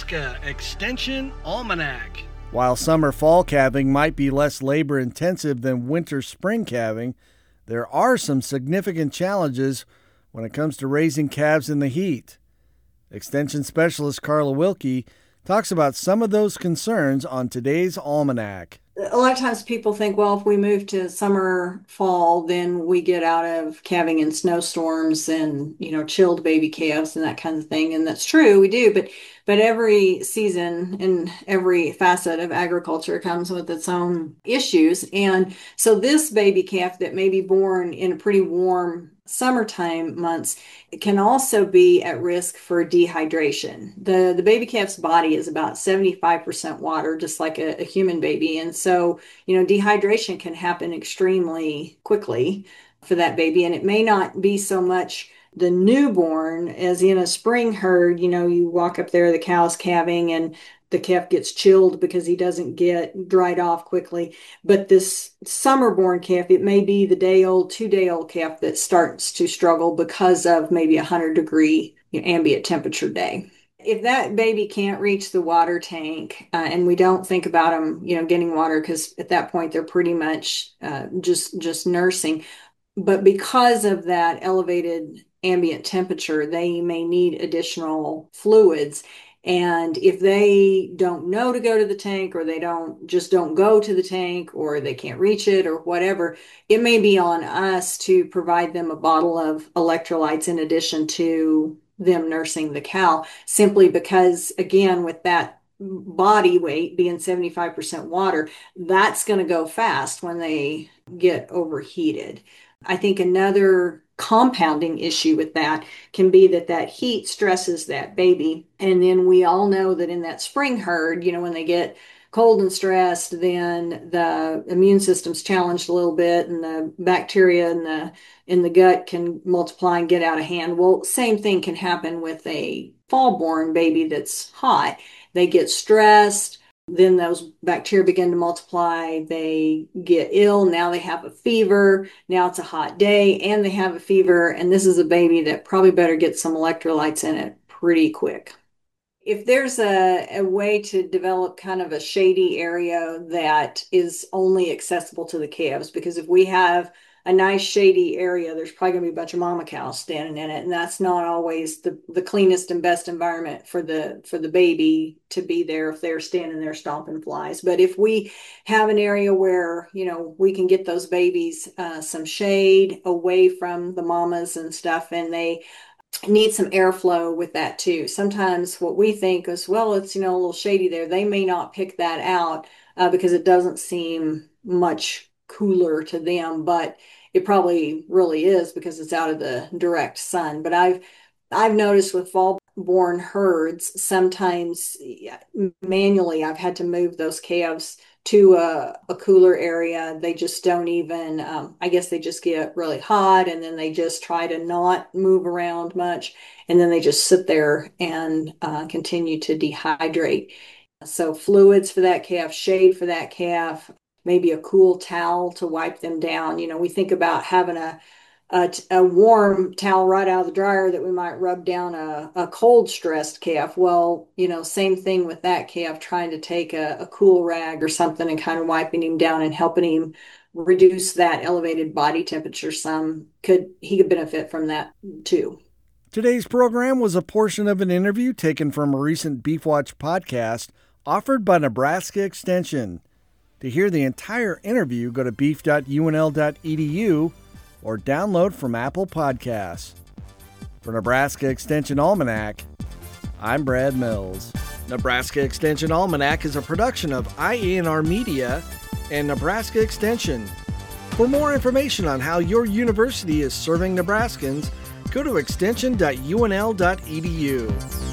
Nebraska Extension Almanac. While summer-fall calving might be less labor-intensive than winter-spring calving, there are some significant challenges when it comes to raising calves in the heat. Extension specialist Carla Wilkie talks about some of those concerns on today's Almanac. A lot of times people think, well, if we move to summer, fall, then we get out of calving in snowstorms and, chilled baby calves and that kind of thing. And that's true, we do. But every season and every facet of agriculture comes with its own issues. And so this baby calf that may be born in a pretty warm summertime months, it can also be at risk for dehydration. The baby calf's body is about 75% water, just like a human baby. And so, dehydration can happen extremely quickly for that baby. And it may not be so much the newborn as in a spring herd. You walk up there, the cow's calving and the calf gets chilled because he doesn't get dried off quickly. But this summer-born calf, it may be the day-old, 2-day-old calf that starts to struggle because of maybe a 100-degree ambient temperature day. If that baby can't reach the water tank, and we don't think about them, getting water, because at that point they're pretty much just nursing. But because of that elevated ambient temperature, they may need additional fluids. And if they don't know to go to the tank, or they don't go to the tank, or they can't reach it or whatever, it may be on us to provide them a bottle of electrolytes in addition to them nursing the cow, simply because, again, with that body weight being 75% water, that's going to go fast when they get overheated. I think another compounding issue with that can be that heat stresses that baby. And then we all know that in that spring herd, when they get cold and stressed, then the immune system's challenged a little bit, and the bacteria in the gut can multiply and get out of hand. Well, same thing can happen with a fall-born baby that's hot. They get stressed. Then those bacteria begin to multiply, they get ill, now they have a fever, now it's a hot day and they have a fever, and this is a baby that probably better get some electrolytes in it pretty quick. If there's a way to develop kind of a shady area that is only accessible to the calves, because if we have a nice shady area, there's probably going to be a bunch of mama cows standing in it, and that's not always the cleanest and best environment for the baby to be there if they're standing there stomping flies. But if we have an area where we can get those babies some shade away from the mamas and stuff, and they need some airflow with that too. Sometimes what we think is, well, it's a little shady there. They may not pick that out because it doesn't seem much cooler to them, but it probably really is because it's out of the direct sun. But I've noticed with fall-born herds, sometimes manually I've had to move those calves to a cooler area. They just don't even, I guess they just get really hot, and then they just try to not move around much, and then they just sit there and continue to dehydrate. So fluids for that calf, shade for that calf, maybe a cool towel to wipe them down. We think about having a warm towel right out of the dryer that we might rub down a cold stressed calf. Well, same thing with that calf, trying to take a cool rag or something and kind of wiping him down and helping him reduce that elevated body temperature some. He could benefit from that too. Today's program was a portion of an interview taken from a recent Beef Watch podcast offered by Nebraska Extension. To hear the entire interview, go to beef.unl.edu or download from Apple Podcasts. For Nebraska Extension Almanac, I'm Brad Mills. Nebraska Extension Almanac is a production of IANR Media and Nebraska Extension. For more information on how your university is serving Nebraskans, go to extension.unl.edu.